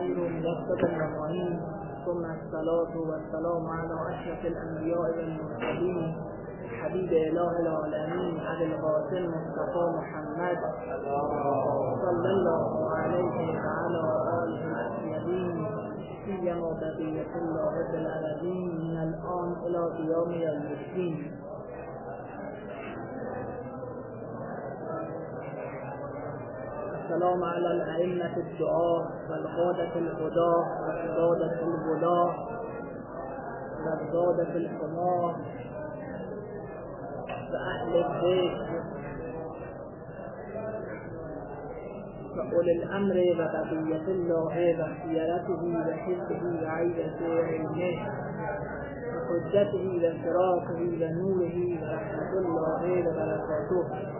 الخير ميسر المعين، ثم الصلاة والسلام على أشرف الأنبياء والمرسلين حبيب إله العالمين أبي القاسم مصطفى محمد صلى الله عليه وعلى آله الأطيبين سيما بقية الله رب العالمين من الآن إلى قيام يوم الدين. السلام على الأئمة الدعاة والقادة الهداة والسادة الولاة والسادة الحماة وأهل البيت وأولي الأمر وبقية الله واختيارته وحفظه وعيدته وعلمه وحجته وفراقه ونوره ورحمة الله وبركاته.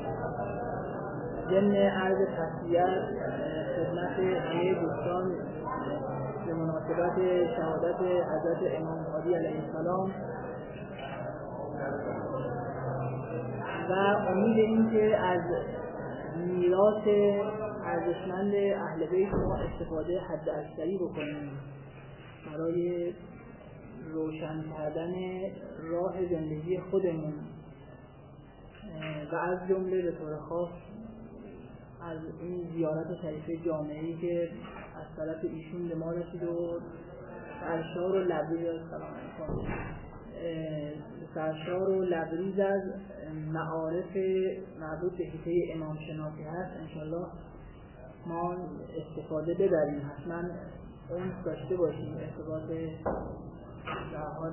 ضمن عرض تسلیت خدمت همه دوستان به مناسبت شهادت حضرت امام مهدی علیه السلام و امید این که از میراث ارزشمند اهل بیت ما استفاده حداکثری بکنیم برای روشن کردن راه زندگی خودمون و از جمله به طور خاص از این زیارت شریفه جامعه‌ای که از طرف ایشون به ما رسید و سرشار و لبریز از معارف مربوط به حیطه امام شناسی هست. انشالله ما استفاده ببریم، حتما اون داشته باشیم، ارتباط در حال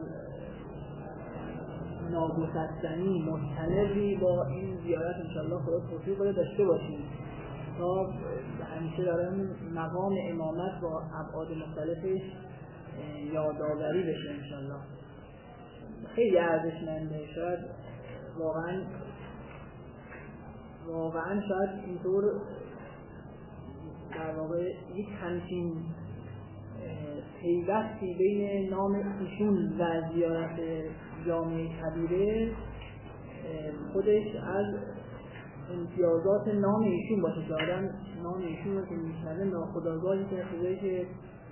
ناگسستنی مستمری با این زیارت انشالله خدا توفیق بده داشته باشیم تا همیشه دارم مقام امامت با ابعاد مختلفش یادآوری بشه. انشالله خیلی ارزشمنده. شاید واقعا شاید اینطور در واقع یک همچین پیوستی بین نام ایشون و زیارت جامعه کبیره خودش از امتیازات نام ایشون باشه که آدم نام ایشون رو که میشنوه ناخودآگاهی که خودش که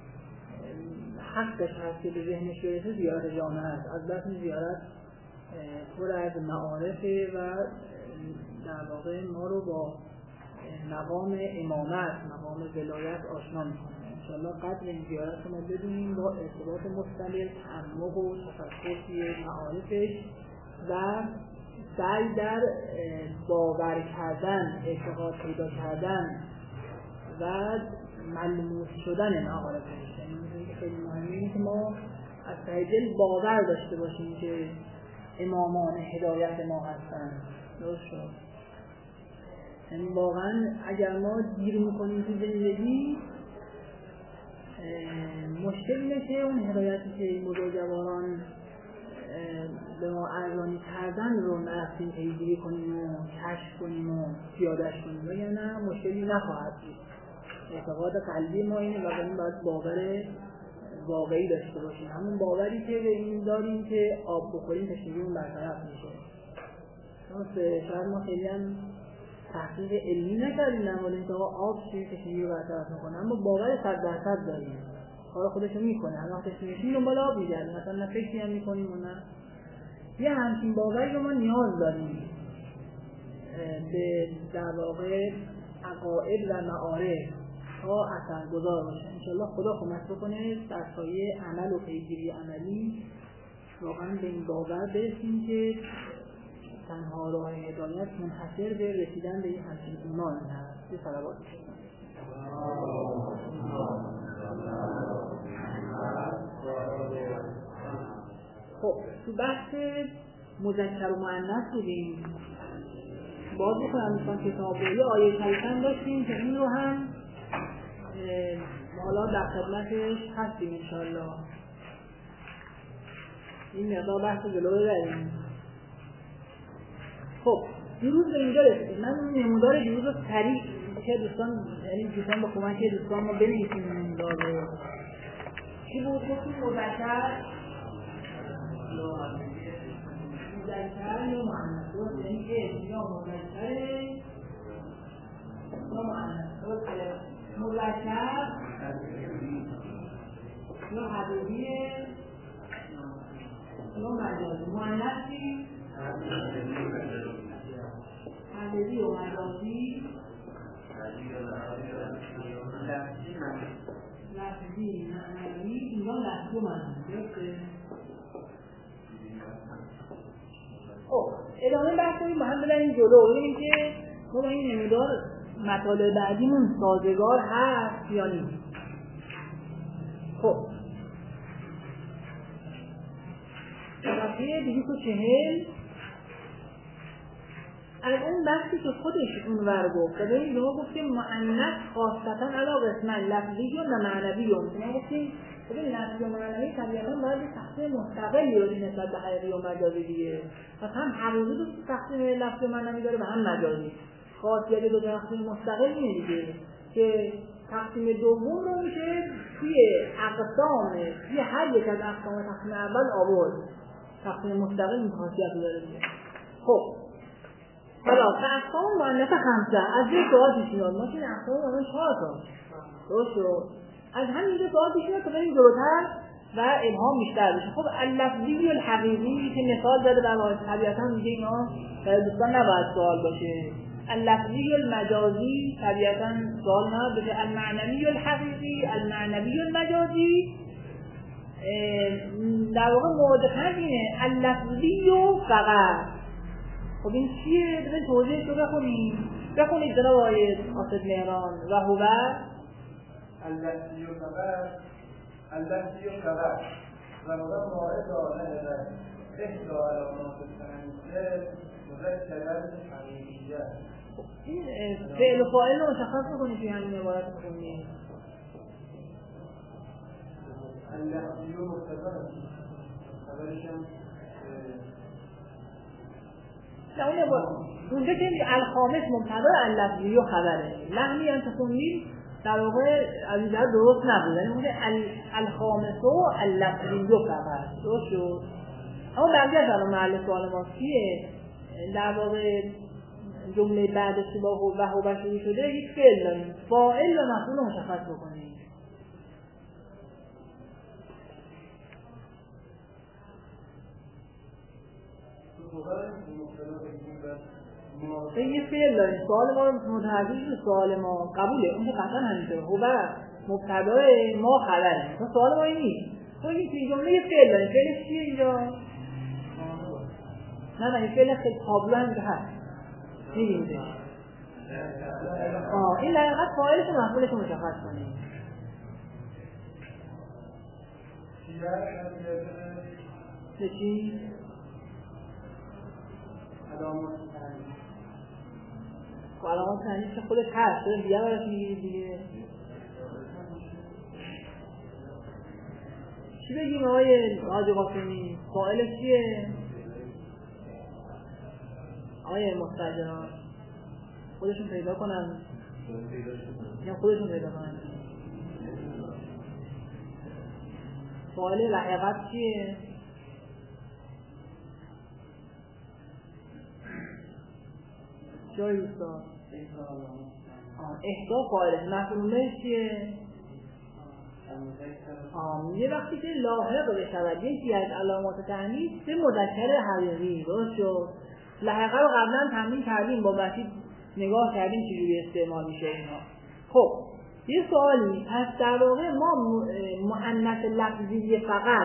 حقش هست که به ذهنش برسه زیارت جامعه است. از بس این زیارت پر از معارفه و در واقع ما رو با مقام امامت، مقام ولایت آشنا میکنه. انشاءالله قدر این زیارت رو ما بدونیم با ارتباط مستمر، تعمق و تفکر معارفش و سعی در باور کردن، اعتقاد پیدا کردن و ملموس شدن معارفش. یعنی خیلی مهمه اینه که ما از ته دل باور داشته باشیم که امامان هدایت ما هستن. درست شد؟ یعنی واقعا اگر ما دیر میکنیم تو زندگی مشکل میشه اون هدایتی که این بزرگواران به ما ارزانی کردن رو نرفتیم پیگیری کنیم و کشف کنیم و پیادهش کنیم و یا نه مشکلی نخواهد بود. اعتقاد قلبی ما اینه و این باید باور واقعی داشته باشیم، همون باوری که به این داریم که آب بخوریم تشنگیمون برطرف میشه. شاید ما خیلی هم تحقیق علمی نکردیم در مورد اینکه آب چیزی تشنگی رو برطرف میکنه، اما باور 100% داریم، کار خودش رو میکنه. هر وقت تشنگیشیم دنبال آب میگردیم، مثلا نه فکری هم میکنیم و نه. یه همچین باوری رو ما نیاز داریم به در واقع عقاید و معارف تا اثرگذار باشه. انشالله خدا کمک بکنه در سایه عمل و پیگیری عملی واقعا به این باور برسیم که تنها راه هدایت منحصر به رسیدن به این همچین ایمان هست. یه صلوات بشیم. خب تو بحث مذکر و مؤنث بودیم. باز بکنم میخوام کتاب رو آیه شریفن داشتیم که این رو هم حالا در خدمتش هستیم انشالله. این مقدار بحث جلو ببریم. خب دیروز به اینجا رسیدیم. من این نمودار دیروز رو سریع که دوستان یعنی دوستان با کمک دوستان ما بنویسیم نمودار رو. چی بود؟ گفتیم مذکر یا مؤنث. درست؟ یعنی اسم یا مذکر یا مؤنث. درسته؟ مذکر یا حقیقیه یا مجازی. مؤنث چی؟ حقیقی و مجازی. لفظی معنوی. اینجا لفظی و معنوی درسته؟ خب ادامه بحث کنیم با هم ببریم جلو ببینیم که ما با این نمودار مطالب بعدیمون سازگار هست یا نیست. خب صفحه 240 از اون بحثی که خودش اونور گفت ببینید ما گفتیم مؤنث خاصتا علی قسمن لفظی و معنوی. ما گفتیم ببین لفظی و معنوی طبیعتا باید تقسیم مستقلی رو نسبت به حقیقی و مجازی دیگه. پس هم حقیقی رو تقسیم لفظی و معنوی داره و هم مجازی. خاصیت دو تقسیم مستقل اینه دیگه که تقسیم دوم رو میشه توی اقسام توی هر یک از اقسام تقسیم اول آورد. تقسیم مستقل این خاصیت رو داره دیگه. خب حالا اقسام مؤنث خمسه از یک سوال پیش میاد. ما که اقسام مؤنث 4 تا درست شد. از همین دو سوال پیش میاد که بریم جلوتر و ابهام بیشتر بشه. خب اللفظی و الحقیقی که مثال داده در واقع طبیعتا میگه اینا برای دوستان نباید سوال باشه. اللفظی و المجازی طبیعتا سوال نباید باشه. المعنوی و الحقیقی، المعنوی و المجازی در واقع مورد فرق اینه اللفظی و فقط. خب این چیه؟ ببین توضیحش رو بخونید جناب آقای قاصد مهران. و هو اللفظی و فقط اللفظی و فقط و هو مورد آنه احدا علامات التنیث مذکرا حقیقیه. این فعل و فاعل رو مشخص می‌کنی توی همین عبارت بخونید. اللفظی و مبتدا خبرش هم نه اون عبارت اونجا که الخامس مبتدا اللفظی و خبره. لحنی هم که خوندیم در واقع از این درست نبود. یعنی اون الخامس و اللفظی و فقط درست شد. اما بقیه الان محل سوال ما چیه؟ در واقع جمله بعدش که با هو شروع شده یک فعل داریم. فاعل و مفعول رو مشخص بکنیم. یه فعل داریم. سوال ما رو متوجه سوال ما قبوله. اون که قطعا همینطوره. هو مبتدای ما خبره. سوال ما این نیست. تو این جمله یه فعل داریم. فعلش چیه اینجا؟ نه این فعل خیلی تابلو هم که هست. می‌بینید. این در حقیقت فاعلش و مفعولش رو مشخص کنیم. چه چی؟ علامات تنیث که خودش هست داره دیگه براش میگیرید دیگه. چی بگیم آقای حاج قاسمی؟ فاعلش چیه؟ آقای مستجران خودشون پیدا کنن یا خودشون پیدا کنن. فاعل لحقت چیه؟ جای دوستا احدا فاعلش مفعولش چیه؟ یه وقتی که لاحق بشود یکی از علامات تانیث به مذکر حقیقی درست شد. لاحقه رو قبلا تمرین کردیم با بحثی نگاه کردیم چجوری استعمال میشه اینا. خب یه سوالی پس در واقع ما مؤنث لفظی فقط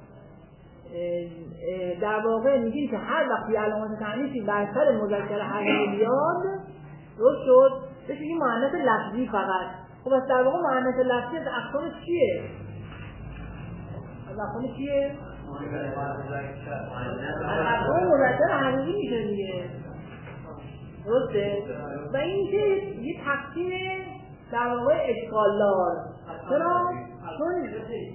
در واقع میگیم که هر وقتی علامات تانیثی بر سر مذکر حقیقی بیاد درست شد بهش میگیم مؤنث لفظی فقط. خب پس در واقع مؤنث لفظی از اقسامش چیه؟ از اقسامش چیه؟ از اقسام مذکر حقیقی میشه دیگه درسته؟ و این که یه تقسیم در واقع اشکالدار. چرا؟ چون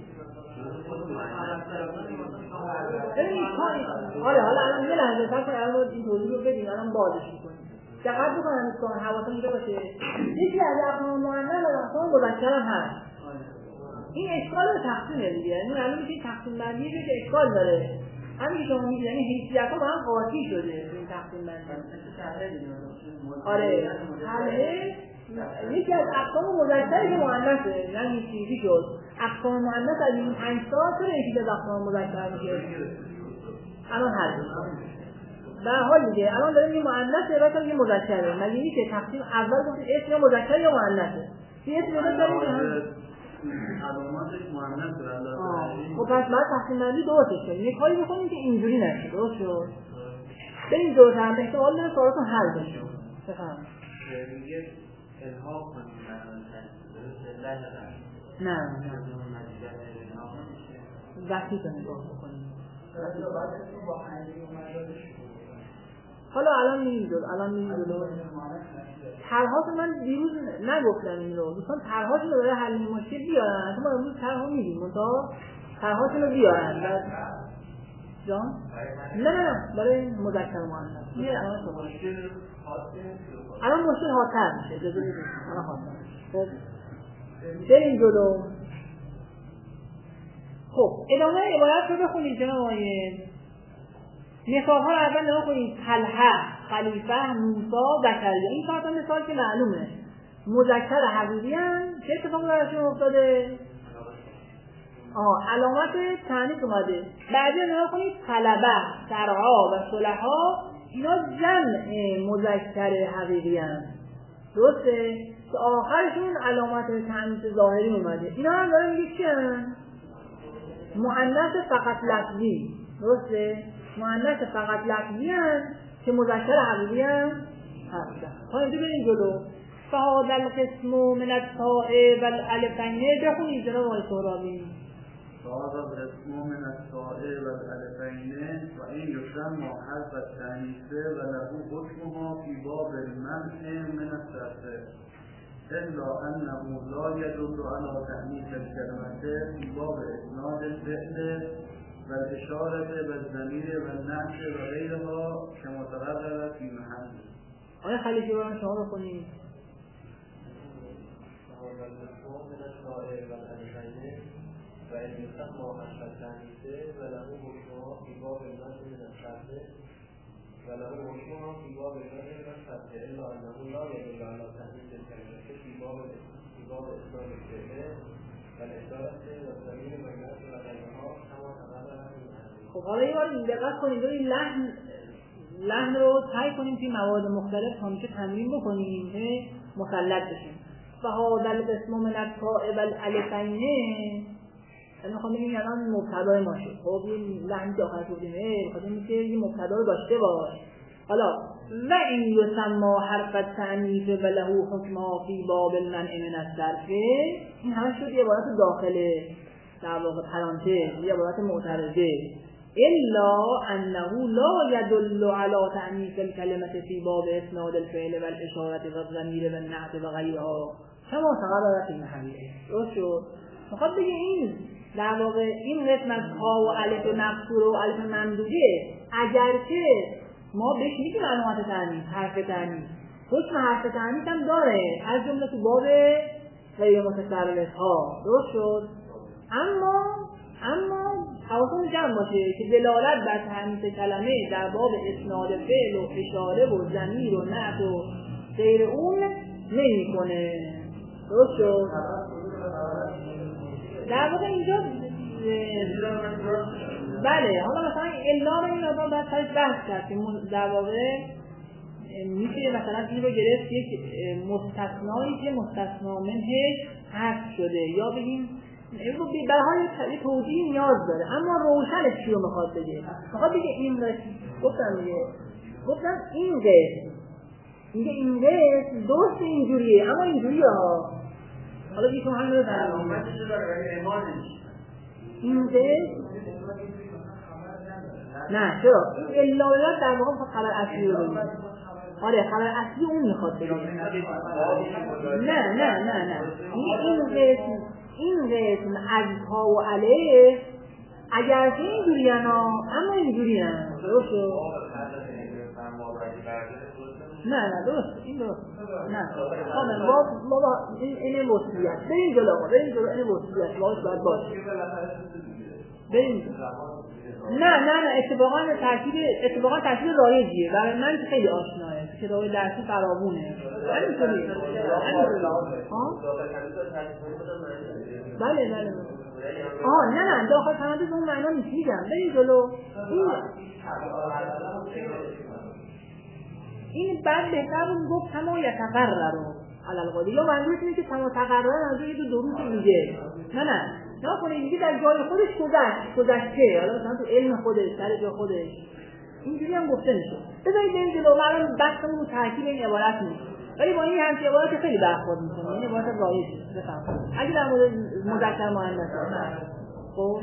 حالا الان یه لحظه فکر کنم الان این توضیح رو بدیم الان بازش میکنیم. دقت بکنم دوستان حواستون اینجا باشه. یکی از اقسام مؤنث و اقسام مذکر هم هست. این اشکال رو تقسیمه دیگه. یعنی الان میشه تقسیم بندی که اشکال داره. همین که شما میگید یعنی حیثیت‌ها با هم قاطی شده این تقسیم بندی. آره. حله یکی از اقسام مذکری که مؤنثه، یعنی چیزی شد اقسام مؤنث از این 5 تا چرا یکی از اقسام مذکر میشه؟ الان حل در حال دیگه الان داریم این مؤنثه بعد یه مذکره، مگه میشه تقسیم اول گفتیم اسم یا مذکر یا مؤنثه؟ یه اسم بذار داریم علاماتش مؤنث الله. خب پس بعد تقسیم بندی درستش کنیم، یه کاری بکنیم که اینجوری نشه. درست شد؟ بریم جلوتر هم احتمال داره سوالاتون حل بشه. بفرمایید. میگه الحاق کنیم نه وقتی تو نگاه بکنیم حالا الان میگیم جلو طرحات من دیروز نگفتم این رو دوستان طرحاتون رو برای حل مشکل بیارن ما امروز طرحا میدیم منتها طرحاتون رو بیارن جان؟ نه برای مذکر مؤنث الان مشکل حادتر میشه الان حادتر. خب بریم جلو. خب ادامه عبارت رو بخونید جناب آقای. مثال ها رو اول نگاه کنید. طلحه، خلیفه، موسی، زکریا. این 4 تا مثال که معلومه مذکر حقیقی ان. چه اتفاقی براشون افتاده؟ علامت تانیث اومده. بعدی نگاه کنید طلبه، سرعا و صلحا اینا جمع مذکر حقیقی ان. درسته؟ که آخرشون علامت تانیث ظاهری اومده. اینا هم داره میگه چی ان؟ مؤنث فقط لفظی. درسته؟ مؤنث فقط لفظی ان که مذکر حقیقی ان هستن. تا اینجا بریم جلو. فهذا القسم من التاء والالفین. بخونید جناب آقای سهرابی. فهذا القسم من التاء والالفین و این یسمى حرف التانیث و له حکمها فی باب المنع من الصرف إلا أنه لا يدل على تأنيث الكلمة في باب إسناد الفعل والإشارة والضمير والنعت وغيرها كما تقرر في محله. آیا خلیفه برای شما بخونید؟ فهذا القسم من التاء والالفین و این یسمى حرف التانیث و له حکمها فی باب المنع من الصرف وله حكمها في باب المنع من الصرف إلا أنه لا يدل على تأنيث الكلمة في باب إسناد الفعل والإشارة والضمير والنعت وغيرها كما تقرر في محله. خب حالا یه بار دقت کنید این لحن رو تای کنیم توی مواد مختلف تا میشه تمرین بکنیم که مسلط بشیم. فهذا القسم من التاء والالفین. یعنی میخوام بگیم الان مبتدای ما شد. خب این لحنی که آخر گفتیم میخوام که یه مبتدا رو داشته باش. حالا و این یسمى حرف التانیث و له حکمها فی باب المنع من الصرف. این همه شد یه عبارت داخله در واقع پرانتز، یه عبارت معترضه. الا انه لا يدل على تانیث الکلمه فی باب اسناد الفعل والاشاره والضمیر والنعت وغیرها كما تقرر في محله. درست شد؟ میخواد بگه این در واقع این قسمت ها و الف مقصور و الف ممدوده اگرچه ما بهش میگیم علامت تانیث، حرف تانیث، حکم حرف تانیث هم داره از جمله تو باب غیر متصرف ها. درست شد؟ اما حواستون جمع باشه که دلالت بر تانیث کلمه در باب اسناد فعل و اشاره و ضمیر و نعت و غیر اون نمیکنه. درست شد؟ در واقع اینجا بله حالا مثلا الا رو این آدم باید سرش بحث کرد که در واقع میشه مثلا این رو گرفت یک مستثنایی که مستثنا منهش حذف شده یا بگیم برای حال یه توضیح نیاز داره اما روشنش چی رو میخواد بگه؟ میخواد بگه این گفتم این قسم میگه این قسم درست اینجوریه اما اینجوریه ها. حالا بیشون همین رو دارم این قسم نه چرا؟ این الالات در واقع خبر اصلی رو بگیم. آره خبر اصلی اون میخواد بگیم. نه این قسم از ها و الف اگرچه اینجوری اما اینجوری هم درست شد؟ نه درست این درست نه بابا این وصلیت بریم جلو این وصلیت باش باید باشه بریم نه اتفاقا ترکیب رایجیه برای من خیلی آشناه کتاب درسی فراوونه. همینطوری. بله. نه داخل تمدید اون معنا نیست. میگم بریم جلو. این بعد بهتر بود گفت کما یتقرر رو علل قاضی، یا منظورش اینه که کما تقرر از یه دو روز میگه نه کنه میگه در جای خودش گذشته، حالا مثلا تو علم خودش سر جای خودش اینجوری هم گفته میشه. بذارید بریم جلو. الان بحثمون رو ترکیب این عبارت نیست، ولی با این همچین عبارت خیلی برخورد میکنه. این عبارت رایجه. بفهم اگه در مورد مذکر مؤنث خب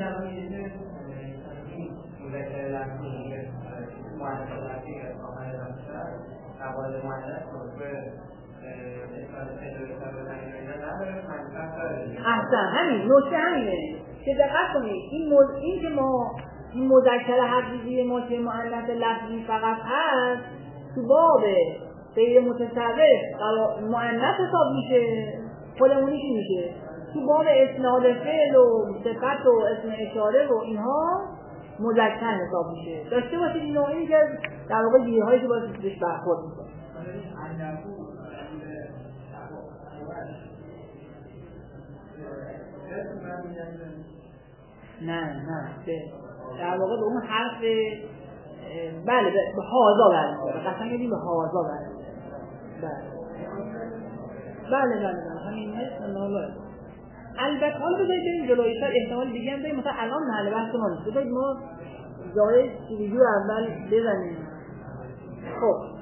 احسن همین نکته همینه که دقت کنید. این که ما این مذکر حقیقی ما که مؤنث لفظی فقط هست تو باب غیر متصرف مؤنث حساب میشه، خودمونی چی میشه؟ تو باب اسناد فعل و صفت و اسم اشاره و اینها مذکر حساب میشه. داشته باشید این نوعی که در واقع گیرهایی که باید بهش برخورد میکنه. نه در واقع به اون حرف بله به هازا برمی‌گرده. قسم بدیم به هازا برمی‌گرده. بله همین هست. البته حالا بذارید بریم جلوی سر احتمال دیگه هم داریم. مثلا الان محل بحث ما نیست. بذارید ما جای سیریجو اول بزنیم. خب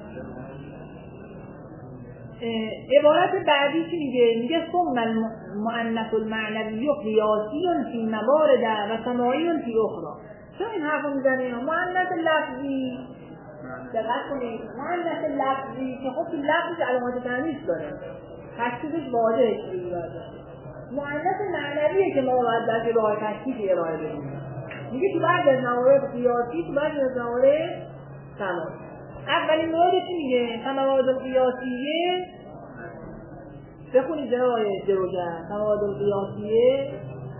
عبارت بعدی چی میگه ثم المؤنث المعنوی قیاسی فی موارد و سماعی فی اخرى. چرا این حرفو میزنه؟ مؤنث لفظی دقت کنید، مؤنث لفظی که خب لفظ علامات تانیث داره، تشخیصش واضحه چجوری باشه. مؤنث معنویه که ما باید در راه تشخیص ارائه بدیم. میگه تو بعضی از موارد قیاسی، تو بعضی از موارد سماعی. اولین مورد چی میگه؟ موارد القیاسیه بخونید جناب دروگر. موارد القیاسیه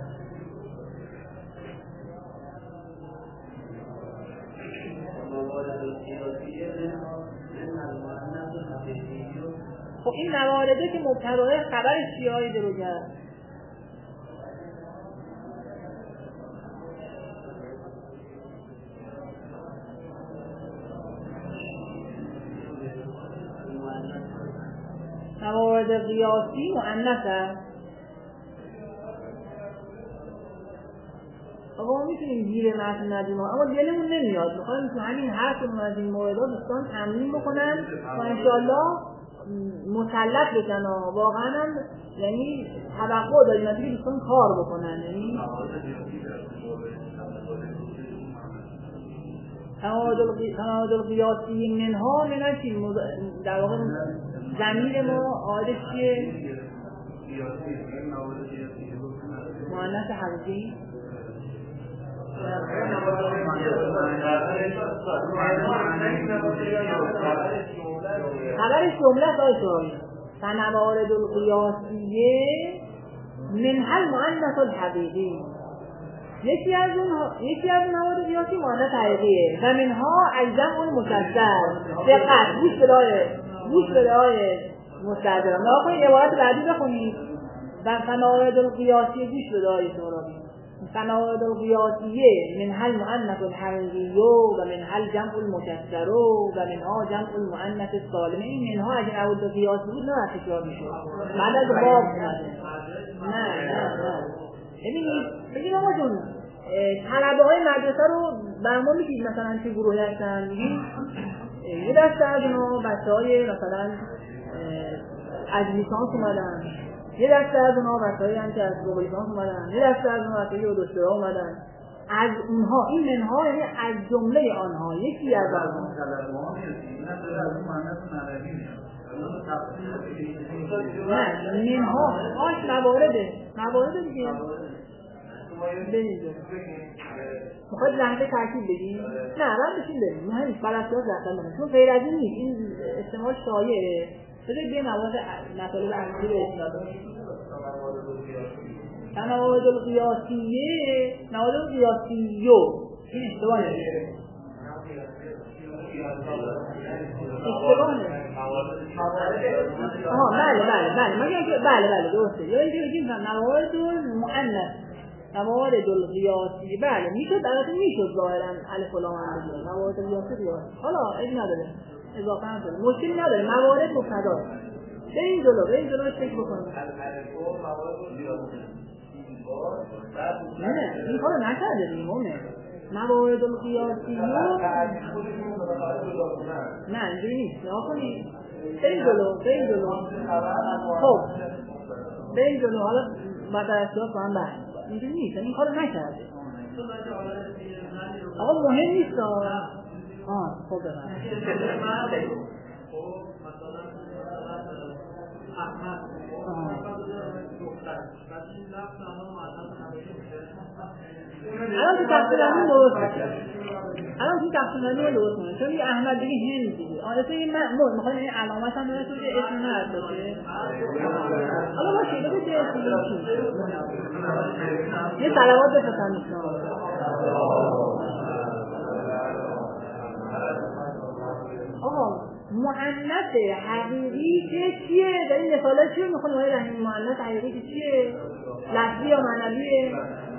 خب این موارده که مبتدای خبرش چیه های دروگر؟ موارد قیاسی مؤنث است. آقا میتونیم گیر متن ندیم اما دلمون نمیاد. میخوایم تو همین حرفمون از این موردها دوستان تمرین بکنن و انشالله مسلط بشن. واقعا هم یعنی توقع داریم از اینکه دوستان کار بکنن. یعنی تماد القیاسی منها منشی در واقع ضمیر ما عادش چیه؟ مؤنث حقیقی خبرش جمله داشت. فنوارد القیاسیه منها المؤنث الحقیقی. یکی از موارد قیاسی مؤنث حقیقیه و منها الجمع المکسر. دقت گوش بده آیه مستحضرم. ناکنید عبارت بعدی بخونید. و فنوارد القیاسیه گوش بده آیه سورابی. فنوارد القیاسیه منها المؤنث الحقیقی و منها الجمع المکسر و منها جمع المؤنث السالم. این منها اگه موارد قیاسی بود نه تکرار میشه. بعد از باب نه ببینید آقا جون طلبه های مدرسه رو برما میگید مثلا چه گروهی هستن. میگید یه دسته از اونا بچه های مثلا از لیسانس اومدن، یه دسته از اونا بچه هایی هم که از فوق لیسانس اومدن، یه دسته از اونا بچه های دکترا اومدن. از اونها این منها یعنی از جمله آنها یکی از آنها نه منها موارد دیگه میخواید لحظه ترکیب بگیم؟ نه من بشین بریم مهم نیست بلدیات رفتن بگیم چون غیر از این نیست. این استعمال شایعه. بذارید بیه مطالب اصلی به اصلاح موارد القیاسیه موارد القیاسیو این اشتباه نمیشه. بله درسته. یا اینکه بگیم موارد المؤنث، موارد القیاسی، بله میشد، البته میشد ظاهرا الف و لام هم بگیم موارد قیاسی. حالا عیبی نداره، اضافه هم داره، مشکلی نداره، موارد مبتدا. به این جلو فکر بکنید. نه این کارو نکرده دیگه. موارد القیاسی نه اینجوری نیست. نها کنید بریم جلو. خب بریم جلو. حالا بعد از اصلاح با هم بحث اینجوری نیست، این کارو نکرده. آقا مهم نیست. خب الان تو تقسیم‌بندی درست کنه. چون یه احمد دیگه هند دیگه آره یه معمول میخوام این علامت هم داره تو اسم نه باشه. حالا باشه بده چه اسمی یه صلوات بفرستن آقا مؤنث حقیقی که چیه؟ در این مثالا چیه میخوام آقای رحیمی مؤنث حقیقی که چیه؟ لفظی یا معنویه؟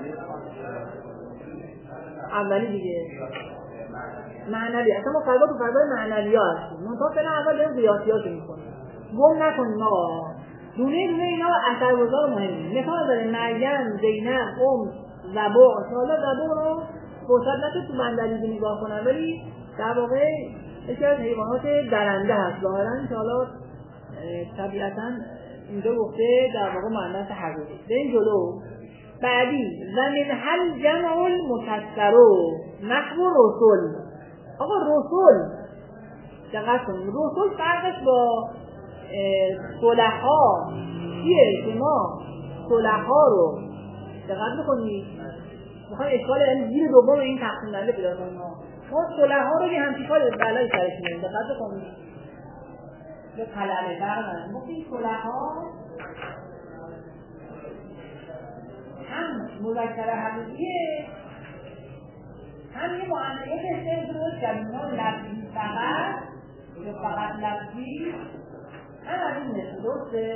اولی دیگه معنوی. اصلا ما فردا تو فردای معنوی ها هستیم. منطقه فعلا اول داریم قیاسی ها که میکنیم. گم نکنیم آقا. دونه اینا اثرگذار مهمه. مثال داره مریم، زینب، زبور. حالا زبور رو فرصت نشد تو بندریزی نگاه کنن، ولی در واقع یکی از حیوانات درنده هست ظاهرا که حالا طبیعتا اینجا گفته در واقع مؤنث حقیقی. بریم جلو. بعدی و من هل جمع المکسر نحو رسول. آقا رسول دقت کنیم، رسول فرقش با صلحا چیه؟ که ما صلحا رو دقت بکنید میخوایم اشکال زیر دوم این تقسیم بندی پیدا کنیم. ما صلحا رو یه همچین کار بلایی سرش میاریم. دقت بکنید یه طلبه برمن ممکن صلحا هم مذکر حقیقیه هم یه معنیه که استعمال درست کردیم لفظی فقط لفظی هم از این مثل درسته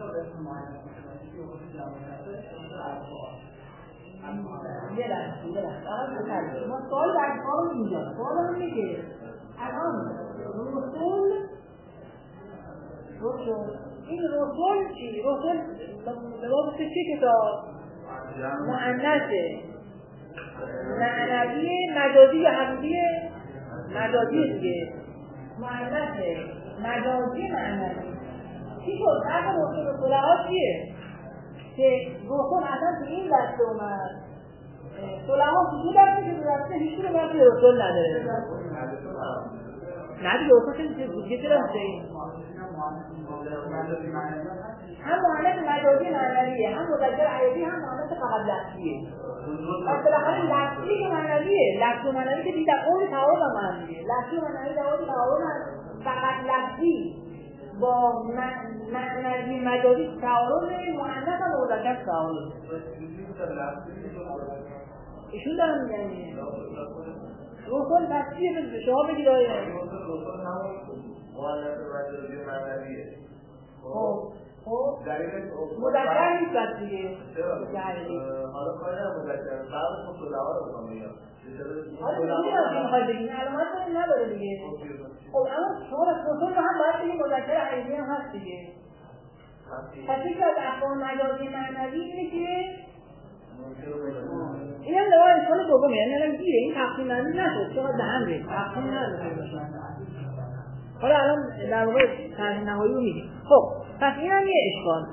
یه لحظه ما سوال در سوال اینجا سوال هم میگه الان رسول این رسول چی؟ رسول لباس چه کتاب؟ مؤنثه معنویه مجازی یا حقیقیه؟ مجازیه دیگه مؤنثه مجازی معنوی. چی شد؟ فرق رسول و صلحا چیه؟ که رسول اصلا تو این دسته اومد صلحا تو دو دسته که دو دسته هیچی رو باید که رسول نداره نه دیگه رسول چه چرا میشه هم مؤنث مجازی معنویه هم مذکر حقیقی هم مؤنث فقط لفظیه. پس بالاخره لفظی که معنویه لفظ و معنوی که دیگه اون تعارض هم معنویه لفظی و معنوی در اون تعارض هم فقط لفظی با معنوی مجازی تعارض مؤنث و مذکر تعارض ایشون دارم میگن رسول تصفیه به شما بگید آیه مؤنث مجازی معنویه. خب مذکر نیست بس دیگه حالا کاری هم مذکر فرق صلحا رو بکنم بگم حالا دیگه میخوای بگیم علامت کنیم نداره دیگه. خب اما شما رسول رو هم باید بگیم مذکر حقیقی هم هست دیگه. پس یکی از افعال مجازی معنوی اینه که این هم دوار اشکال دومه یعنی الان گیره این تقسیم بندی نشد چون دهن ریخت تقسیم نداره. حالا الان در واقع طرح نهایی رو میگیم. خب پس این هم یه اشکال.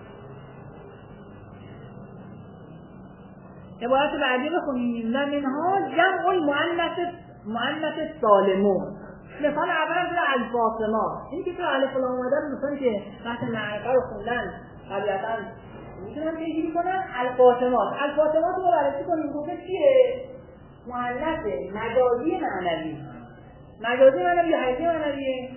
عبارت بعدی بخونیم و منها جمع المؤنث سالمون. مثال اول از الفاطمات این که تو الف لام اومده مثلا که وقت معرفه رو خوندن طبیعتا میتونن پیگیری کنن الفاطمات رو بررسی کنیم گفته چیه؟ مؤنث مجازی معنوی یا حقیقی معنویه؟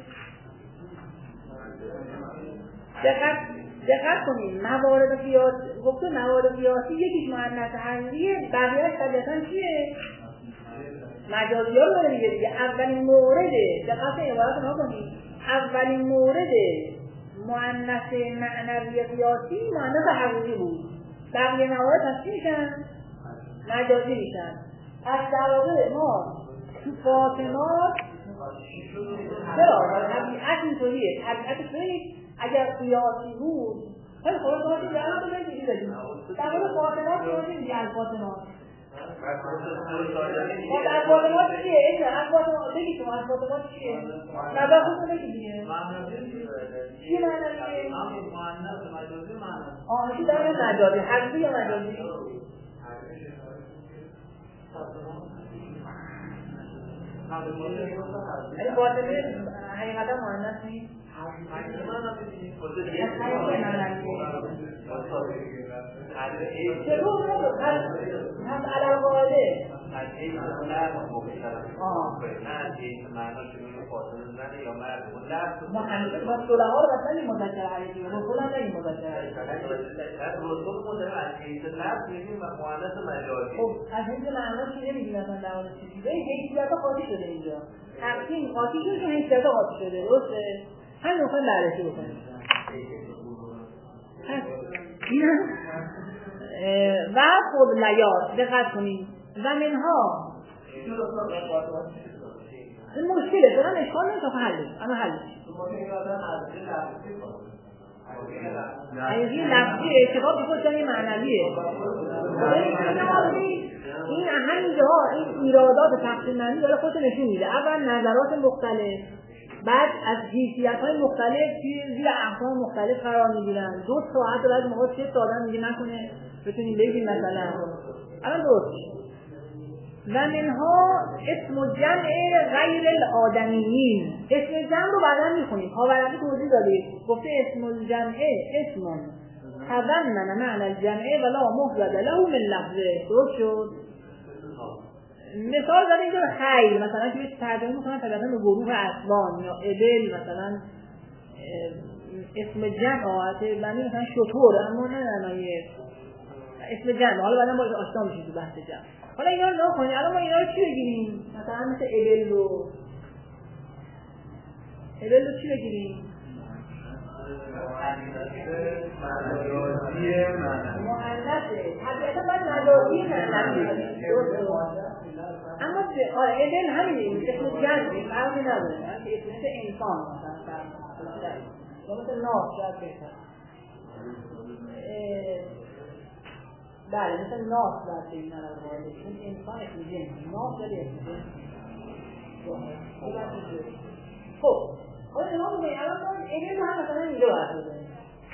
دقت کنید موارد قیاسی گفته موارد قیاسی یکیش مؤنث حقیقیه بقیه‌اش طبیعتا چیه؟ مجازی ها رو داره دیگه. اولین مورد دقت عبارت ها کنید، اولین مورد مؤنث معنوی قیاسی مؤنث حقیقی بود. بقیه موارد پس چی میشن؟ مجازی میشن. از در واقع ما تو فاطمات چرا؟ طبیعت اینطوریه. طبیعت طوریه اگر قیاسی بود خیلی خوبه باید دیگه الان بگید دیگه بدیم در واقع فاطمات قیاسی دیگه از فاطمات از فاطمات چیه؟ این از فاطمات بگید شما از فاطمات چیه؟ نظر خودتون بگید دیگه چیه معنیه؟ چی دارم مجازی؟ حقیقی یا مجازی؟ یعنی فاطمه حقیقتا مؤنث نیست؟ چطور هم علاقاله ما همیشه با صلحه ها رو بس نمیم مذکر حقیقی رسول هم نمیم مذکر حقیقی رسول مدر از حیث لفظ میگیم مؤنث مجازی. خب از حیث معنی چی نمیگیم مثلا در حال چیزی به حیثیت ها قاطی شده اینجا تقسیم قاطی شده که حیثیت ها قاطی شده درسته؟ همین میخوایم بررسی بکنیم و خود لیاد دقت کنیم و منها این مشکله دارم اشکال نمیشه حلش اما حلش حقیقی لفظی اشتباه بخود جایی معنویه این همینجاها این ایرادات تقسیم بندی داره خودت نشون میده اول نظرات مختلف بعد از حیثیت‌های مختلف زیر اقسام مختلف قرار می‌گیرن 2 ساعت بعد موقع چه دادن میگه نکنه بتونیم بگیم مثلا الان درست و منها اسم جمع غیر الآدمیین اسم جمع رو بعدا می‌خونیم پاورقی توضیح دادید گفته اسم الجمع اسم تضمن معنی الجمع ولا مفرد له من لفظه درست شد مثال زده اینجا خیل مثلا که بهش ترجمه میکنن طبعا به گروه اسبان یا ابل مثلا اسم جمع آهاته بندی مثلا شطور اما نه نمایه اسم جمع حالا بعدا باید آشنا میشید تو بحث جمع حالا اینا رو نگاه کنید الان ما اینا رو چی بگیریم مثلا مثل ابل رو چی بگیریم مؤنثه طبیعتا باید مجازی معنی اما ابل همین اسم جمعی فرقی نداره مثل انسان مثلا یا مثل ناس شاید بهتر بله مثل ناس باید بگیم این انسان اسم جمعی ناس داری اسم جمعی خب حالا نگاه بکنید الان ما ابل رو هم مثلا اینجا باید بزنیم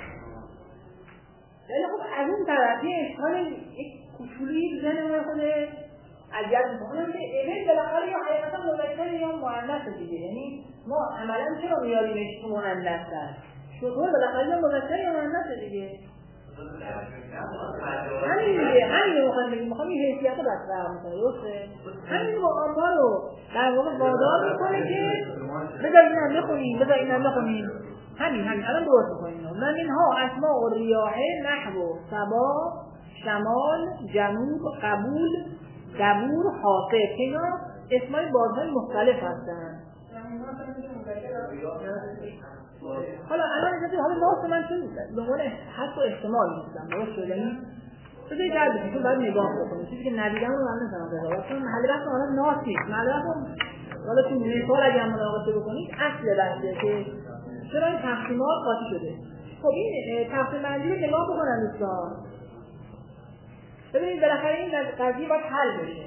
ولی خب از اون طرف یه اشکال یک کوچولی زن ما خود اذیت می‌کنه که ابل بالاخره یا حقیقتا مذکر یا مؤنث دیگه یعنی ما عملاً چرا میاریمش تو مؤنث شطور بالاخره یا مذکر یا مؤنث دیگه همین رو میخوام این حیثیت رو برقرار میکنه درسته؟ همین رو آنها رو در واقع وادار میکنه که بذار اینم بخونیم همین الان درست میکنیم و منها اسماء و ریاحه نحو صبا شمال جنوب قبول دبور حاصب که اینا اسمای بازهای مختلف هستن حالا الان حالا ناس من چون به عنوان حس و احتمال می‌کنم درست شد یعنی بذارید در بسیتون باید نگاه بکنید چیزی که ندیدم رو من نمی‌تونم قضاوت کنم محل بحث حالا ناس نیست محل بحث حالا تو مثال اگه هم ملاحظه بکنید اصل بحثه که چرا این تقسیمات قاطی شده خب این تقسیم بندی رو نگاه بکنن دوستان ببینید بالاخره این قضیه باید حل بشه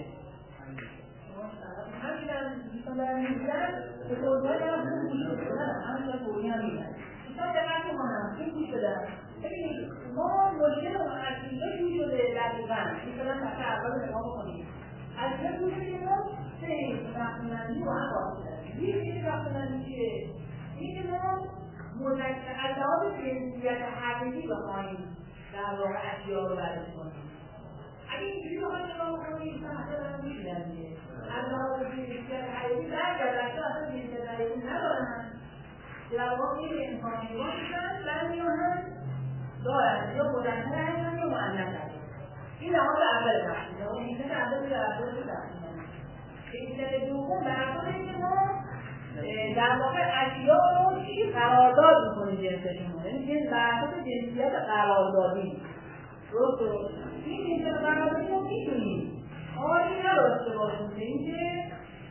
همینم دوستان دارن می‌گن که توضیحات هم خوب گوش بدن همینجا توضیح هم میدن دوستان دقت می‌کنم خوب گوش بدن ببینید ما مشکل رو از اینجا شروع شده دقیقاً مثلا صفحه اول رو نگاه بکنید از اینجا شروع شده ما سه تقسیم بندی رو هم قاطی کردیم این تقسیم بندی چیه این ما مذکر از لحاظ جنسیت حقیقی بخواهیم در واقع اشیاء رو بررسی کنیم اگه اینجوری بخواهیم نگاه بکنیم مثلا می‌شدن دیگه از لحاظ جنسیت حقیقی برگرد اصلا جنسیت حقیقی ندارن در واقع این انسانی باشن بعضی هم دارن یا مذکر هستن یا مؤنث هستن این لحاظ اول تقسیم این اول تقسیم حیثیت دوم برخوره که ما در واقع اشیا رو چی قرارداد میکنیم جنسشون، یعنی که برخوره جنسیت قراردادی درست. این جنسیت قراردادی رو میتونیم آری نداشته باشیم که اینکه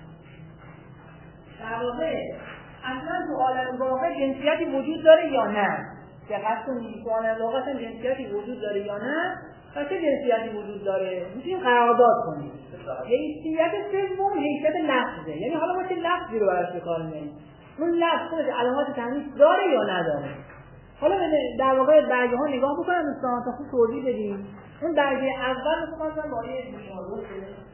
در واقع اصلا تو عالم واقع جنسیتی وجود داره یا نه، دقت کنید تو عالم واقع اصلا جنسیتی وجود داره یا نه و چه جنسیتی وجود داره میتونیم قرارداد کنیم. حیثیت سوم حیثیت لفظه، یعنی حالا ما چه لفظی رو براش به کار می‌بریم، اون لفظ خودش علامات تمییز داره یا نداره. حالا در واقع برگه ها نگاه بکنم دوستان تا خوب توضیح بدیم. اون برگه اول مثلا با یه مشابه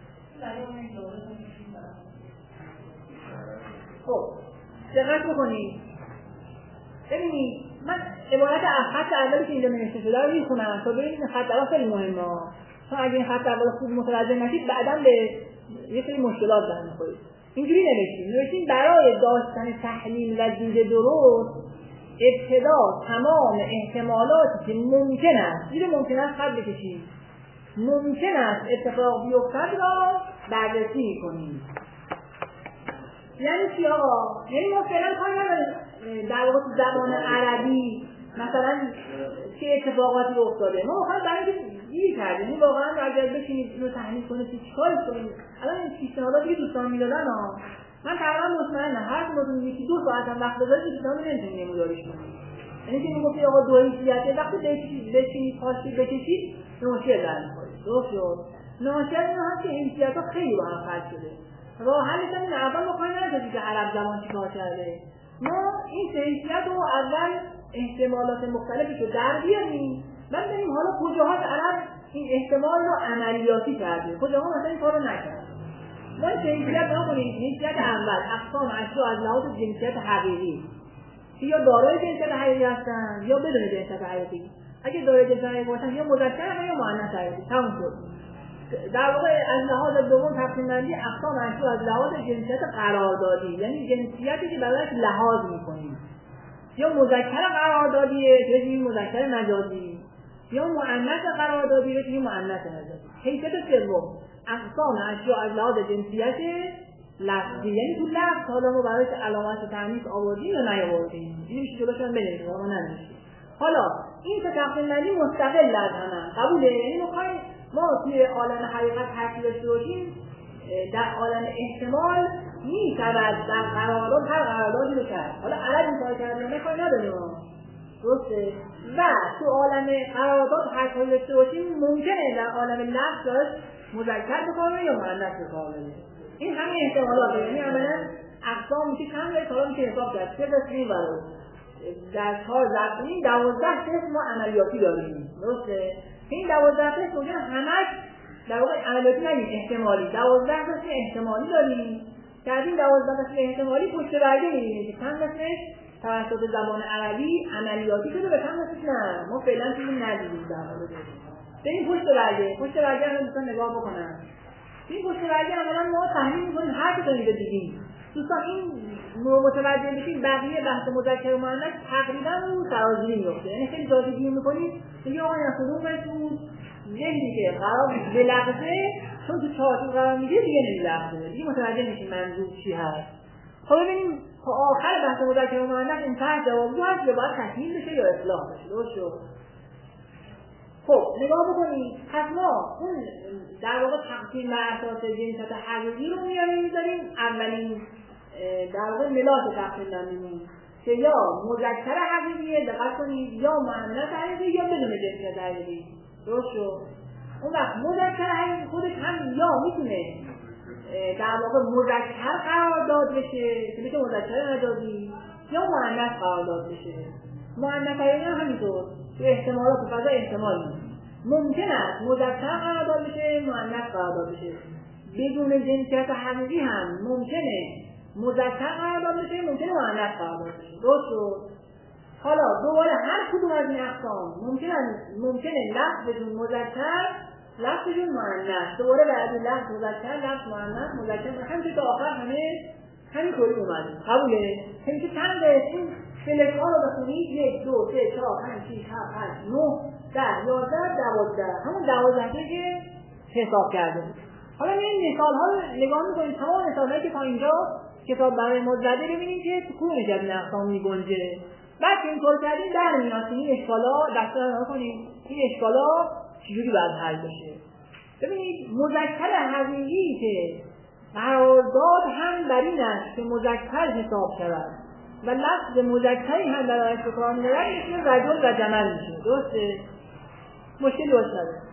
خب دقت بکنید. ببینید من عبارت خط اولی که اینجا نوشته شده رو میخونم تا ببینید این خط اول خیلی مهمه، چون اگه این خط اول خوب متوجه نشید بعداً به یه سری مشکلات در میخورید. اینجوری نوشتیم برای داشتن تحلیل و دید درست ابتدا تمام احتمالاتی که ممکن است زیر ممکن است خط بکشید، ممکن است اتفاق بیفتد را بررسی کنید. یعنی چی آقا؟ یعنی ما فعلا کاری نداریم در واقع تو زبان عربی مثلا چه اتفاقاتی افتاده، ما واقعا برای اینکه گیر کردیم این واقعا رو اگر بشینید اینو تحلیل کنید چیکار کنید. الان این پیشنهاداتی که دوستان میدادن من تقریبا مطمئنم هر کدوم یکی 2 ساعت هم وقت بذارید دوستان نمیتونید نموداریش کنید. یعنی که میگفت آقا دو حیثیته وقتی بشینید پاشید بکشید به مشکل در می‌خورید. درست شد. ناشی از این هست که حیثیت‌ها خیلی با هم فرق شده. راه حلش هم این اول ما کاری نداریم که عرب زبان چیکار کرده. ما این حیثیت رو اول احتمالات مختلفی رو در بیاریم بعد ببینیم حالا کجاها عرب این احتمال رو عملیاتی کرده، کجاها مثلا این کار رو نکرده. ما این حیثیت رو کنیم. حیثیت اول اقسام اشیا از لحاظ جنسیت حقیقی که یا دارای جنسیت حقیقی هستن یا بدون جنسیت حقیقی. اگه دارای جنسیت حقیقی باشن یا مذکر یا مؤنث حقیقی. تموم شد. در واقع از لحاظ دوم تقسیم بندی اقسام اشیا از لحاظ جنسیت قراردادی، یعنی جنسیتی که برایش لحاظ می‌کنیم، یا مذکر قراردادیه که بگیم مذکر مجازی، یا مؤنث قراردادیه که بگیم مؤنث مجازی. حیثیت سوم اقسام اشیا از لحاظ جنسیت لفظی، یعنی تو لفظ حالا ما برایش علامت تانیث آوردیم یا نیاوردیم، این میشه جلوشون بنویسیم اما ننویسیم. حالا این تا تقسیم بندی مستقل از هم قبوله، یعنی ما توی عالم حقیقت حرفی داشته باشیم در عالم احتمال می‌شود در قرارداد هر قراردادی رو کرد. حالا عرب این کار کرده نمی‌خوای نداریم درسته و تو عالم قرارداد حرفی داشته باشیم ممکنه در عالم لفظ داشت مذکر بکنه یا مؤنث بکنه. این همه احتمالات یعنی عملاً اقسام میشه چند تا حالا میشه حساب کرد سه قسمی برای در 4 ضرب 12 قسم ما عملیاتی داریم. درسته این 12 قسم ممکنه همش در واقع عملیاتی نگیم احتمالی. 12 قسم احتمالی داریم که از این 12 قسم احتمالی پشت برگه می‌بینیم که چند قسمش توسط زبان عربی عملیاتی شده و چند قسمش نه. ما فعلا چیزی ندیدیم در مورد این پشت برگه رو دوستان نگاه بکنن. این پشت برگه عملاً ما تحلیل می‌کنیم هر کدومی رو دیدیم. دوستان این متوجه بشید بقیه بحث مذکر و مؤنث تقریبا رو ترازی میفته. یعنی خیلی جادگی می‌کنید میگه آقا این کدومشون ذهنی که قرار به لحظه چون تو چارچوب قرار میگیره دیگه نمی‌لحظه دیگه متوجه میشیم منظور چی هست. خب ببینیم تا آخر بحث مذکر و مؤنث این طرح جوابگو هست یا باید تکمیل بشه یا اصلاح بشه. درست شد. خب نگاه بکنید پس ما اون در واقع تقسیم بر اساس جنسیت حقیقی رو می‌ذاریم اولین در واقع ملاک تقسیم بندیمون که یا مذکر حقیقیه دقت کنید یا مؤنث حقیقی یا بدون جنسیت حقیقی. درست شد. اون وقت مذکر حقیقی خودش هم یا میتونه در واقع مذکر قرار داد بشه که میشه مذکر مجازی یا مؤنث قرار داد بشه. مؤنث حقیقی هم همینطور تو احتمالات و فضا احتمالی ممکن است مذکر قرار داد بشه مؤنث قرار داد بشه. بدون جنسیت حقیقی هم ممکنه مذکر قرار داد بشه ممکنه مؤنث قرار داد بشه. درست شد. حالا دوباره هر کدوم از این اقسام ممکنه لفظشون مذکر لفظشون مؤنث دوباره بعد لفظ مذکر لفظ مؤنث مذکر همین تا آخر همین طوری اومده. قبوله؟ که چند این فلک ها رو بخونید 1 2 3 4 5 6 7 8 9 10 11 12 همون 12 که حساب کرده بود. حالا این مثال‌ها رو نگاه می‌کنیم، تمام مثال‌هایی که تا اینجا کتاب برای ما زده ببینیم که تو کدومش از این اقسام می‌گنجه. بعد که اینطور کردیم در میاد این اشکالا دستور نگاه کنیم این اشکالا چجوری باید حل بشه. ببینید مذکر حقیقی که قرارداد هم بر این است که مذکر حساب شود و لفظ مذکری هم برایش به کار می‌برد مثل رجل و جمل میشه. درسته؟ مشکلی باشه.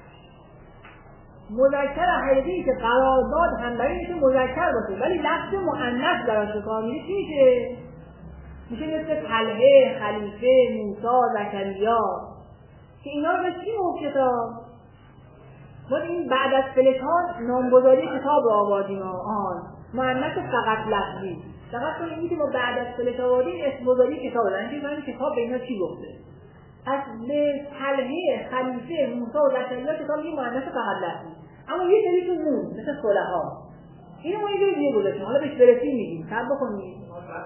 مذکر حقیقی که قرارداد هم بر این است که مذکر باشه ولی لفظ مؤنث براش به کار می‌بره چی میشه؟ میشه مثل طلحه، خلیفه، موسی، زکریا که اینا رو به چی گفت کتاب؟ ما این بعد از فلسان نامگذاری کتاب رو آوردیم مؤنث فقط لفظی. فقط کنیم که ما بعد از فلس آوردیم اسم گذاری کتاب دارن که این کتاب به اینا چی گفته. پس به طلحه، خلیفه، موسی و زکریا کتاب این مؤنث فقط لفظی. اما یه سری تو مون مثل صلحا اینو ما یه جوری گذاشتیم. حالا بهش برسیم میگیم. صبر بکنید.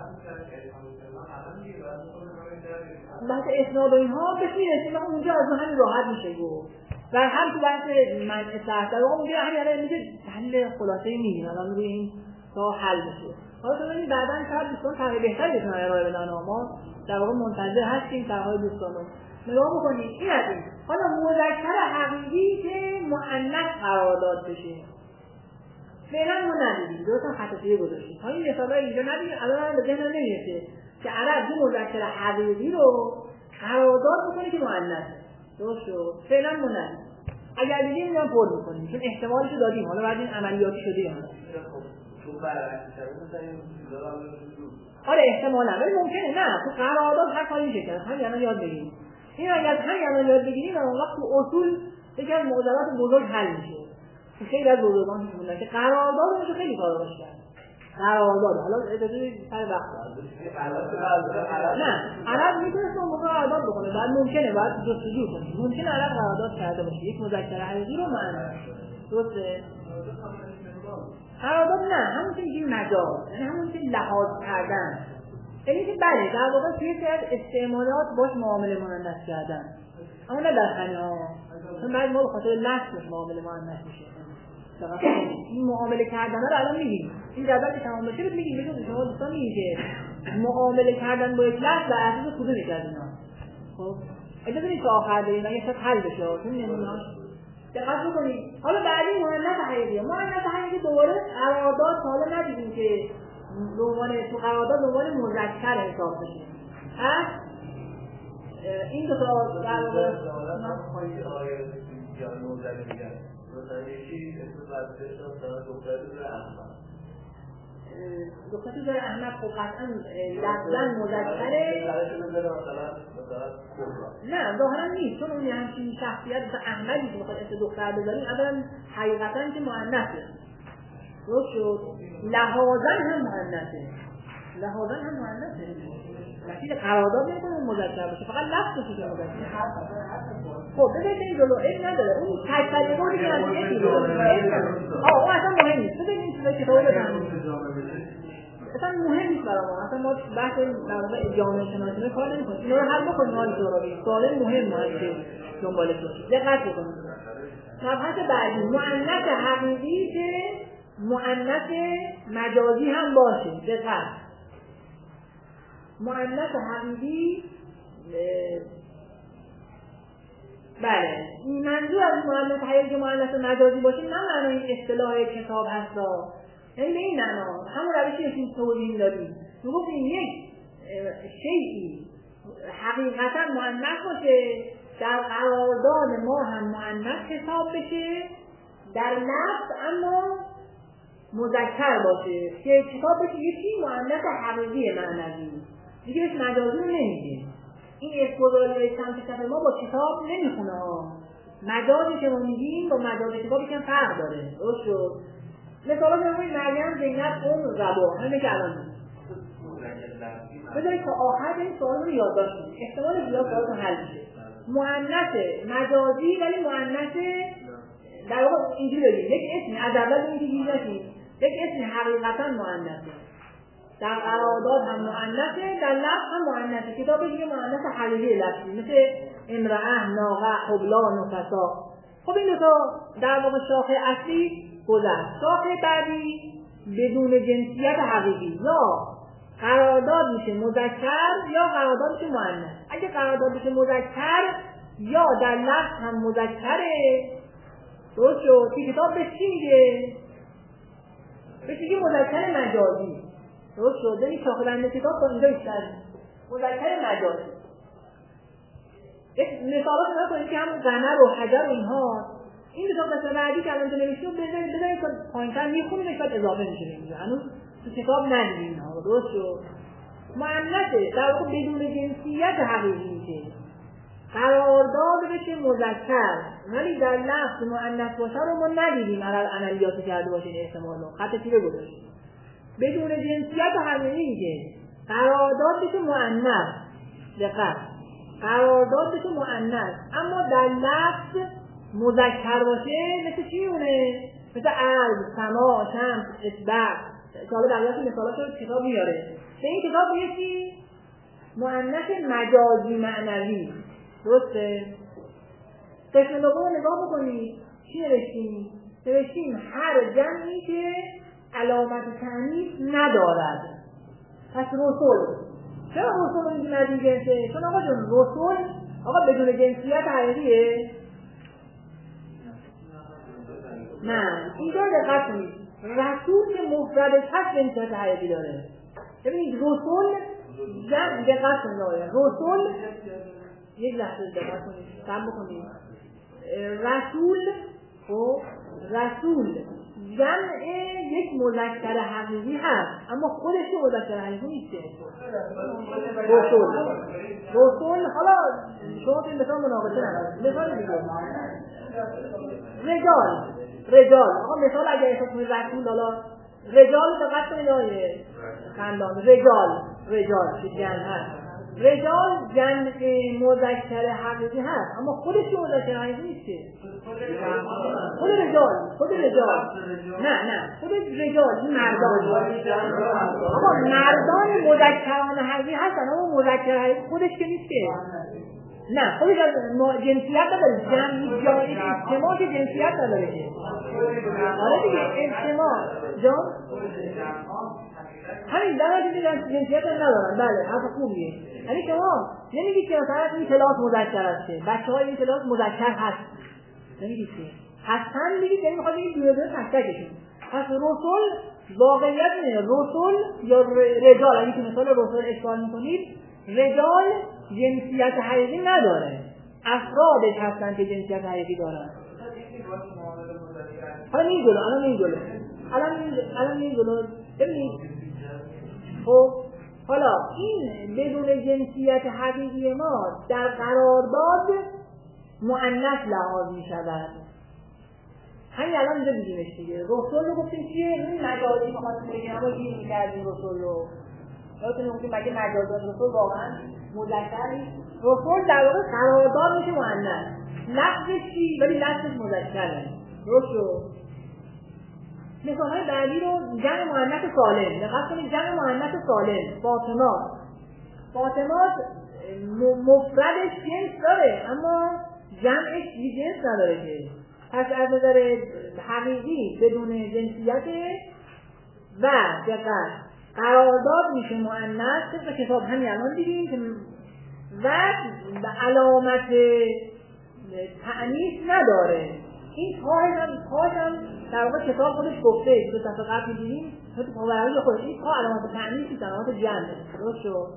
بحث اسناد و اینها بهش میرسیم و اونجا از همین راحت میشه گفت. و هم تو بحث منع صحت در واقع اونجا همین میشه حل خلاصه میگیم. الان روی این تا حل بشه. حالا تو ببینید بعداً شاید دوستان طرح بهتری بتونن ارائه بدن. ما در واقع منتظر هستیم طرح‌های دوستان رو نگاه بکنید. این از این. حالا مذکر حقیقی که مؤنث قرار داد بشه. فعلا ما ندیدیم. درسته خطاطی گذاشتیم. تا این مثالا اینجا ندیدیم. الان به ذهن نمیرسه که عرب این مذکر حقیقی رو قرارداد بکنه که مؤنثه. درست شد. فعلا ما ندیدیم. اگر دیدیم اینا پر می‌کنیم چون احتمالش رو دادیم. حالا بعد این عملیاتی شده یا نه. آره احتمالاً ولی ممکنه نه تو قرارداد هر کاری میشه کرد. همین الان یاد بگیریم. این اگر همین الان یاد بگیریم اون وقت تو اصول یکی از معضلات بزرگ حل میشه. خیلی از بزرگان میگن که قرارداد رو خیلی کار باشه. قرارداد حالا اجازه سر وقت نه عرب میتونه اون موقع قرارداد بکنه. بعد ممکنه بعد جستجو کنه. ممکنه عرب قرارداد کرده باشه. یک مذکر حقیقی رو معنی درسته. قرارداد نه همون که میگیم مجاز یعنی همون که لحاظ کردن یعنی که بله در واقع توی سر استعمالات باش معامله مؤنث کردن اما نه در خنا چون بعد ما به خاطر لفظش معامله مؤنث میشه. این معامله کردن رو الان میگیم این جدول که تمام بشه میگیم بهتون شما دوستان میگید که معامله کردن با یک لفظ بر اساس کدوم یک از اینا. خب اجازه بدید تا آخر بریم اگه شاید حل بشه چون نمونه‌اش دقت بکنید. حالا بعدی مؤنث حقیقی دوباره قرارداد حالا ندیدیم که تو قرارداد عنوان مذکر حساب بشه. این دو تا در واقع دختر داره احمد خب قطعا لفظاً مذکره نه ظاهرا نیست چون اون همچین شخصیت مثل احمدی که بخواد اسم دختر بذاریم اولا حقیقتا که مؤنثه درست شد لحاظاً هم مؤنثه وقتی قرارداد نمی‌کنه اون مذکر باشه فقط لفظش که مذکر خب ببینید این جلو این نداره اون تکلیفی که از یکی اون اصلا مهم نیست. ببینید چیزایی که تو بدن اصلا مهم نیست برای ما. اصلا ما بحث در واقع جامعه شناسی کار نمی‌کنیم. اینا رو حل بکنیم حال جوابی سوال مهم ما که دنبالش باشیم. دقت بکنید. مبحث بعدی مؤنث حقیقی که مؤنث مجازی هم باشه. دقت مؤنث حقیقی بله منظور از مؤنث حقیقی که مؤنث مجازی باشه نه معنی اصطلاح کتاب هستا یعنی به این معنا همون روشی که توضیح دادیم میگفتیم یک شیئی حقیقتا مؤنث باشه در قرارداد ما هم مؤنث حساب بشه در لفظ اما مذکر باشه که کتاب بشه یکی مؤنث حقیقی معنوی دیگه بهش مجازی رو نمیگیم. این اسپوزاری چند کتاب ما با کتاب نمیخونه مجازی که ما میگیم با مجاز کتاب یکم فرق داره. درست شد. مثلا بگویید مریم زینب ربا همه که الان بذارید تا آخر این سوال رو یادداشت کنید احتمال زیاد سوالتون حل میشه. مؤنث مجازی ولی مؤنث در واقع اینجوری بگیم یک اسم از اول اینجوری نشید یک اسم حقیقتا مؤنثه در قرارداد هم مؤنثه در لفظ هم مؤنثه کتاب دیگه مؤنث حقیقی لفظی مثل امرأه ناقه حبلا نفسا خب این دو تا در واقع شاخه اصلی گذشت. شاخه بعدی بدون جنسیت حقیقی، یا قرارداد میشه مذکر یا قرارداد میشه مؤنث. اگه قرارداد میشه مذکر یا در لفظ هم مذکره، درست شد. این کتاب به چی میگه؟ بهش میگه مذکر مجازی. درست شد. این شاخه بند کتاب با اینجا بیشتر مذکر مجازی. یک مثالا رو کنید که هم قمر و حجر و اینها، این دو تا قسمت بعدی که الان نمیشه بذارید تا پایین‌تر میخونیم شاید اضافه میشه اینجا. هنوز تو کتاب ندیدیم اینها. درست شد. مؤنثه در واقع بدون جنسیت حقیقی میشه. قرارداد بشه مذکر ولی در لفظ مؤنث باشه رو ما ندیدیم عملیاتی کرده باشه این احتمال رو. خط تیره گذاشت. بدون جنسیت حقیقی میشه. قرارداد بشه مؤنث. دقت. قرارداد بشه مؤنث اما در لفظ مذکر باشه مثل چی مونه؟ مثل ارض، سما، شمس، اصبع. حالا دریافت مثالاشو کتاب میاره. به این کتاب میگه چی؟ مؤنث مجازی معنوی. درسته؟ قسم دوم نگاه بکنید. چی نوشتیم؟ نوشتیم هر جمعی که علامت تأنیث ندارد. پس رسول. چرا رسول رو میگیم از این جنسه؟ چون آقا جون رسول آقا بدون جنسیت حقیقیه؟ نه. اینجا دقت کنید. رسول که مفردش هست جنسیت حقیقی داره. ببینید رسول جمع دقت کنید آقا. رسول یک لحظه دقت کنید. صبر بکنید. رسول خب رسول جمع یک مذکر حقیقی هست اما خودش مذکر حقیقی نیست. رسول حالا شما این مثال مناقشه ندارید. مثال دیگه رجال آقا مثال اگر احساس کنید رسول حالا رجال دقت کنید آیه خندان رجال که جمع هست. رجال جمع مذکر حقیقی هست اما خودش مذکر حقیقی نیست. خود رجال نه خود رجال این مردان آقا مردان مذکران حقیقی هستن اما مذکر حقیقی خودش که نیست که نه خودش جنسیت نداره. جمعی جایی اجتماع که جنسیت نداره که آره دیگه اجتماع جان همین در حالی جنسیت ندارن. بله حرف خوبیه. یعنی شما نمیگید که مثلا این کلاس مذکر است، بچه‌های این کلاس مذکر هست نمیگید که هستن، میگید یعنی میخواد بگید دونه دونه تک تکشون. پس رسول واقعیت نه. رسول یا رجال اگه که مثال رسول اشکال میکنید رجال جنسیت حقیقی نداره، افرادش هستن که جنسیت حقیقی دارن. حالا نمیدونه ببینید خب حالا این بدون جنسیت حقیقی ما در قرارداد مؤنث لحاظ می شود. همین الان اینجا دیدیمش دیگه. رسول رو گفتیم چیه؟ این مجازی میخواستیم بگیم اما گیر میکردیم رسول رو. یادتونه گفتیم مگه مجازات رسول واقعا مذکر نیست؟ رسول در واقع قرارداد میشه مؤنث. لفظش چی؟ ولی لفظش مذکره. درست شد؟ مثالهای بعدی رو جمع مؤنث سالم. دقت کنید جمع مؤنث سالم فاطمات مفردش جنس داره اما جمعش جنس نداره که. پس از نظر حقیقی بدون جنسیت و دقت قرارداد میشه مؤنث طبق کتاب همین الان دیدیم که و علامت تأنیث نداره. این تاش هم در واقع کتاب خودش گفته دو صفحه قبل دیدیم تو پاورقی خودش این تا علامت تأنیث نیست، علامت جمعه. درست شد؟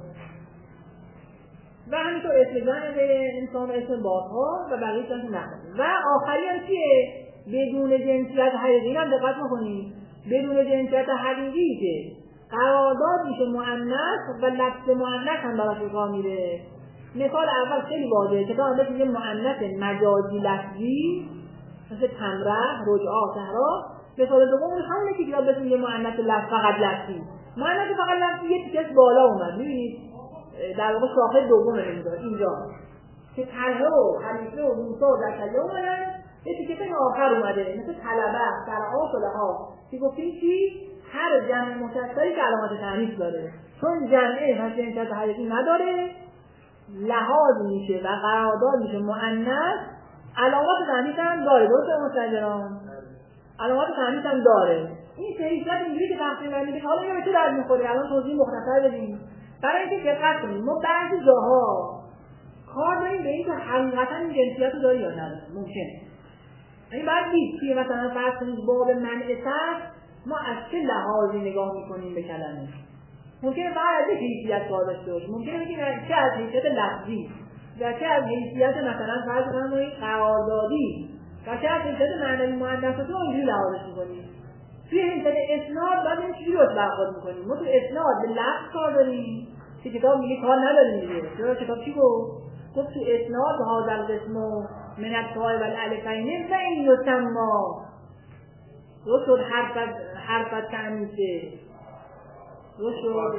و همینطور اسم جمع انسان و اسم بازها و بقیه چیزا نکنید. و آخری هم چیه؟ بدون جنسیت حقیقی هم دقت بکنید. بدون جنسیت حقیقی که قرارداد میشه مؤنث و لفظ مؤنث هم براش کار میره. مثال اول خیلی واضحه. کتاب انداز میگه مؤنث مجازی لفظی مثل تمره، رجعه، صحرا. مثال دومش همونه که کتاب بهتون میگه مؤنث لفظ فقط لفظی. مؤنث فقط لفظی یه تیکه بالا اومد. میبینید در واقع شاخه دومه اینجا که طلحه و خلیفه و موسی و زکریا اومدن یه تیکه آخر اومده مثل طلبه، سرعا، صلحا که گفتیم چی؟ هر جمع مشترکی که علامت تأنیث داره چون جمعه پس جنسیت حقیقی نداره لحاظ میشه و قرارداد میشه مؤنث علامات تمییز هم داره، درسته مستاجران؟ علامات تمییز هم داره. این حیثیت اینجوری که تقسیم بندی بشه، حالا اینو به چه درد می‌خوره؟ الان توضیح مختصر بدیم. برای اینکه دقت کنیم ما بعضی جاها کار داریم به اینکه حقیقتا این جنسیت رو داره یا نداره. ممکنه این بعد دید که مثلا فرض کنید باب منع صرف ما از چه لحاظی نگاه میکنیم به کلمه. ممکنه بعد از حیثیت کار داشته باشه، ممکنه بگیم چه از حیثیت لفظی و چه از حیثیت مثلا فرض کنید قراردادی و چه از حیثیت معنوی مؤنثاتی اینجوری لحاظش میکنیم. توی حیثیت اسناد بعد این چجوری رو برخورد میکنیم؟ ما تو اسناد به لفظ کار داریم که کتاب میگه کار نداریم دیگه. چرا کتاب چی گفت تو اسناد هذا القسم من التاء والالفین و این یسمى درست شد حرف تأنیثه درست شد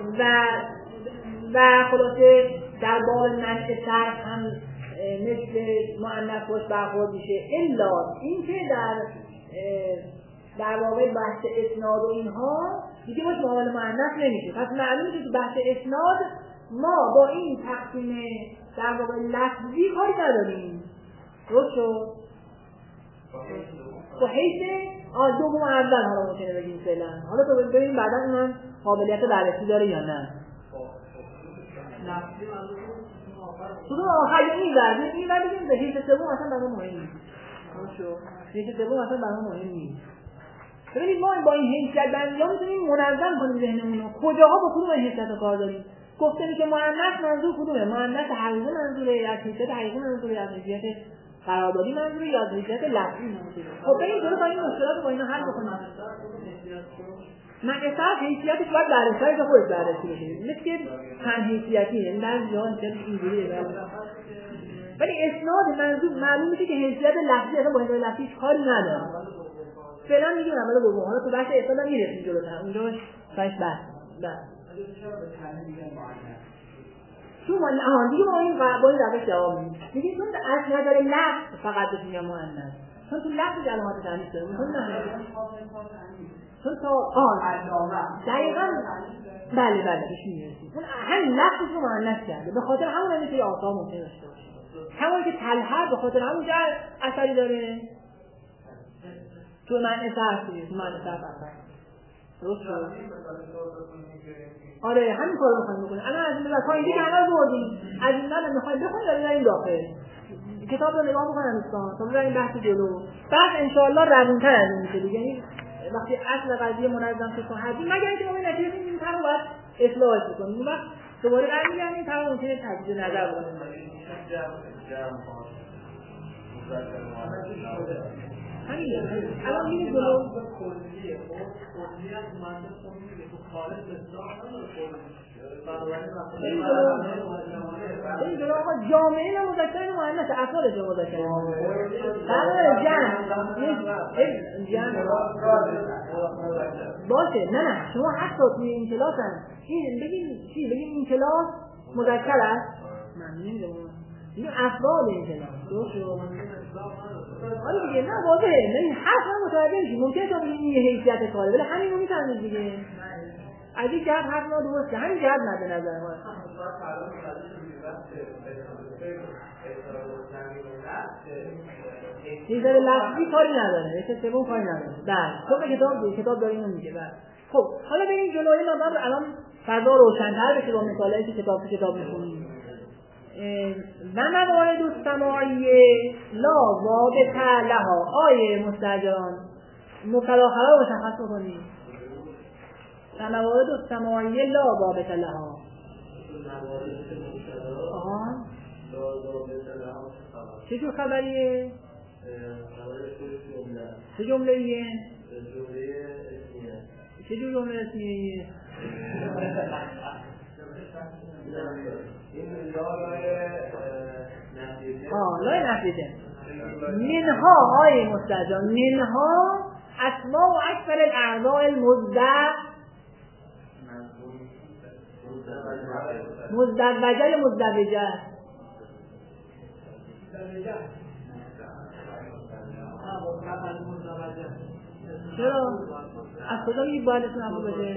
و خلاصه در باب منع صرف هم مثل مؤنث باش برخورد میشه، الا اینکه در واقع بحث اسناد و اینها دیگه باش معامله مؤنث نمیشه. پس معلومه که بحث اسناد ما با این تقسیم در واقع لفظی کاری نداریم. درست شد؟ با حیث دوم اول حالا ممکنه بگیم فعلا. حالا تو ببینیم بعدا اونم قابلیت بررسی داره یا نه. تو آخر این ورده این ورده بگیم به حیث سوم اصلا برای مهم نیست. درست شد؟ حیث سوم اصلا برای مهم نیست. ببینید ما با این حیثیت بندی ها میتونیم منظم کنیم ذهنمون رو. کجاها با کدوم حیثیت رو کار داریم؟ گفته میشه مؤنث منظور کدومه؟ مؤنث حقیقی منظوره، از حیثیت حقیقی منظوره، از حیثیت قراردادی منظوره یا از حیثیت لفظی منظوره. خب بریم جلو تا این مشکلات رو با اینا حل بکنیم. مقصد حیثیتش باید بررسی که خودش بررسی بشه. مثل که چند حیثیتی یعنی در جهان چه اینجوریه. ولی اسناد منظور معلوم میشه که حیثیت لفظی اصلا با حیثیت لفظی کاری نداره. فعلا میگیم اول دوم. حالا تو بحث اسناد هم میرسیم جلوتر. اونجا باش بحث. چون دیگه ما این روش جواب میدیم. میگیم چون از نظر لفظ فقط بهش میگم مؤنث. چون تو لفظ علامات تأنیث داره. چون تا دقیقاً بله بهش میرسیم. اون همین لفظش رو مؤنث کرده. به خاطر همون هم که آثار ممکن داشته باشه. همون که تلحق به خاطر همون جا اثری داره. تو معنی صرف نیست، معنی صرف اثر. درست شد؟ آره همین کارو می‌خوایم بکنیم. الان از این بعد پایینی که الان بردیم از این بعد می‌خوایم بخونیم در این داخل کتاب رو نگاه بکنیم دوستان تا بریم بحث جلو. بعد ان شاء الله روون‌تر از این میشه دیگه. یعنی وقتی اصل قضیه منظم شد هستیم مگر اینکه ما نتیجه بگیریم طرح رو باید اصلاحش بکنیم. اون وقت دوباره برمیگردیم طرح ممکنه تجدید نظر بکنیم. همین الان می‌بینید جلو کلیه کلیت منطق میگه تو خارج اسلام این جلو آقا جامعه مذکر مؤنث افعالش مذکر برای جمع باشه. نه شما حتی توی این کلاس هم بگیم این کلاس مذکر است. من نمیدونم این افعال این کلاس درست آره دیگه نه واضحه. نه این حرف هم متوجه میشی. ممکنه تا بگیم این حیثیت کاره ولی همین رو میفهمید دیگه. از این جهت حرف ما درسته. همین جهت مد نظر ما حیثیت لفظی کاری نداره. حیثیت سوم کاری نداره. بله تو کتاب داره اینو میگه. بله خب حالا بریم جلوی نظر الان فضا روشن‌تر بشه با مثالایی که کتاب میخونیم. و موارد السماعیه لا وابط لها. آیه مستاجران مبتدا خبر رو مشخص بکنید. و موارد السماعیه لا وابط لها. چه جور خبریه؟ چه جمله ایه؟ چه جور جمله اسمیه؟ لای نفیده منها های مستجان منها اسماء و اکثر الاعضاء المزدوجه چرا؟ از کجا میگی باید اسم نبود باشه؟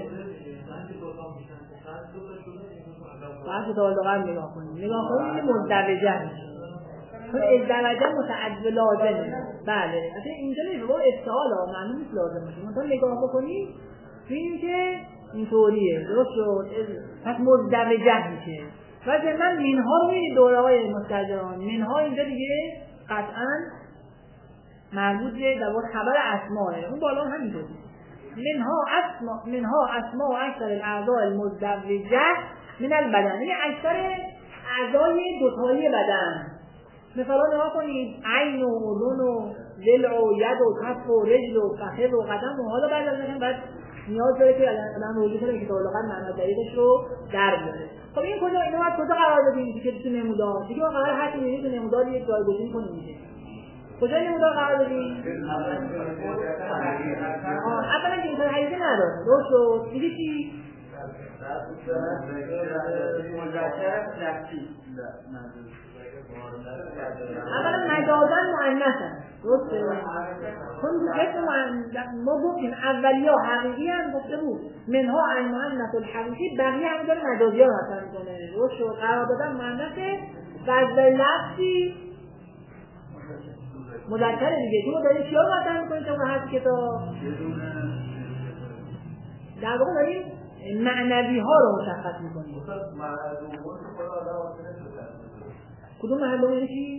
باید تا لغت نگاه کنیم. نگاه کنیم که مزدوجه چون ازدواجه متعدد لازمه. بله اصلا اینجا نیست با استعال ها معلوم نیست لازم باشه. منطقه نگاه بکنید ببینیم که اینطوریه. درست شد. پس مزدوجه میشه و ضمن منها رو میبینید دوره های مستجران. منها اینجا دیگه قطعا مربوط به در واقع خبر اسماءه. اون بالا هم همینطوره. منها اسماء اکثر الاعضاء المزدوجه من البدن. یعنی اکثر اعضای دوتایی بدن. مثلا نگاه کنید عین و اذن و ضلع و ید و کف و رجل و فخذ و قدم و حالا بعد از اینکه بعد نیاز داره که الان روزی کنه که لغت معنی دقیقش رو در بیاره. خب این کجا اینا باید کجا قرار بدیم که تو نمودار دیگه ما قرار هر چیزی تو نمودار یک جایگزین کنیم میشه. کجا نمودار قرار بدیم؟ اولا که اینطور حقیقی نداره. درست شد. دیگه چی؟ اولا مجازاً مؤنثن. درسته؟ چون ما گفتیم اولیه حقیقی هم گفته بود منها المؤنث الحقیقی بقیه هم داره مجازی ها مثلا میکنه. درست شد. قرار دادن مؤنثه و از لفظی مذکره دیگه. تو داری چیا رو مثلا میکنید تو هر کتاب در واقع داریم معنوی ها رو مشخص میکنیم. کدوم محلوم یعنی چی؟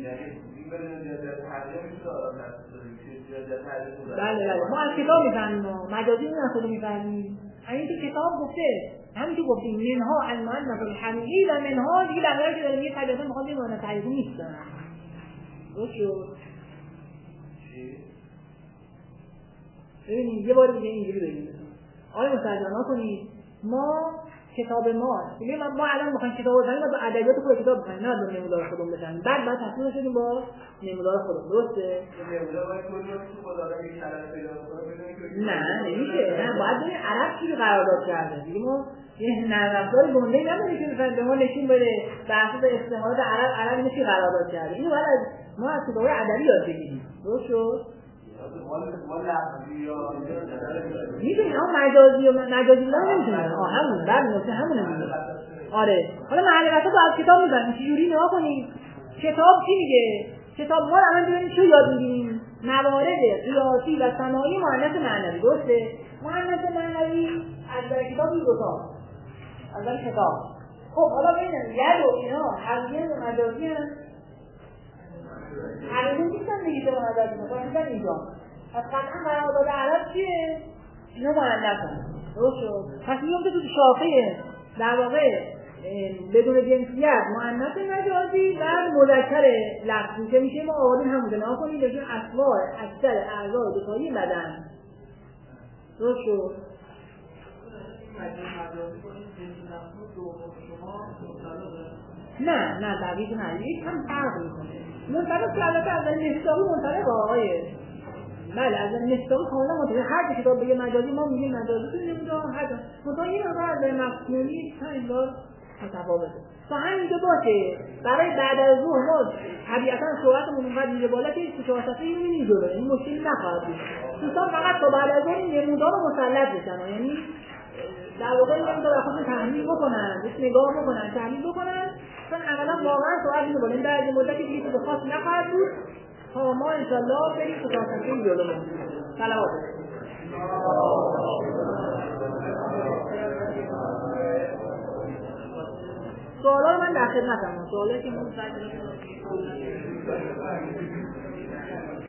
بله ما از کتاب میفهمیم. مجازی نه خودو میفهمیم. این که کتاب گفته همین که گفتیم منها المؤنث الحقیقی و منها دیگه بقیه که داریم یه طبیعتا میخواد این مؤنث حقیقی نیستن. درست شد. ببینید یه بار دیگه اینجوری بگیم آقای مستجران کنید ما کتاب ما دیگه ما الان میخوایم کتاب رو بزنیم با ادبیات خود کتاب بزنیم نه با نمودار خودمون بزنیم بعد تصمیم شدیم با نمودار خودمون. درسته؟ نه نمیشه. نه باید ببینیم عرب چی قرارداد کرده. دیگه ما یه نرم‌افزار گنده‌ای نداریم که مثلا به ما نشون بده بر اساس استعمالات عرب اینو چی قرارداد کرده. اینو باید ما از کتاب‌های ادبی یاد بگیریم. درست شد؟ میدونی مجازی و مجازی بودن نمیتونه. همون بعد نکته همونه میگه. آره حالا معلوماتو از کتاب میبریم چجوری نگاه کنیم کتاب چی میگه. کتاب ما الان ببینیم چه یاد میگیریم. موارد قیاسی و سماعی مؤنث معنوی. درسته؟ مؤنث معنوی از در کتاب این دوتا از در کتاب. خب حالا ببینیم ید و اینا حقیقی و مجازی هم حقیقی نیستن دیگه که مجازی میکنن اینجا. پس قطعا قرارداد عرب چیه؟ اینا مؤنث هم. درست شد. پس میگم که تو شافعه در واقع بدون جنسیت مؤنث مجازی و مذکر لفظی که میشه ما آوردیم همونجا نگاه کنید بگیم اسماء اکثر اعضای دوتایی بدن. درست شد. نه دقیق نه یک هم فرق میکنه. منطبق که البته از نسبی منطبق آقای بله از نسبی کاملا منطبق. هر که کتاب بگه مجازی ما میگیم مجازی تو نمیدونم هر منطبق این رو از مفهومی همینطور متفاوته. تا همینجا باشه برای بعد از ظهر ما طبیعتا سرعتمون اونقدر میره بالا که تو 4 صفحه اینو نمیذاره. این مشکلی نخواهد بود. دوستان فقط تا بعد از ظهر این نمودار رو مسلط بشن. یعنی در واقع این نمودار خودشون تحلیل بکنن، بهش نگاه بکنن، تحلیل بکنن. چون اولا واقعا سرعت میره بالا. این در این مدتی دیگه تو خاص نخواهد بود. تا ما ان شاء الله بریم تو 4 صفحه جلو. صلوات. سوالا رو من در خدمتم. سوالی که من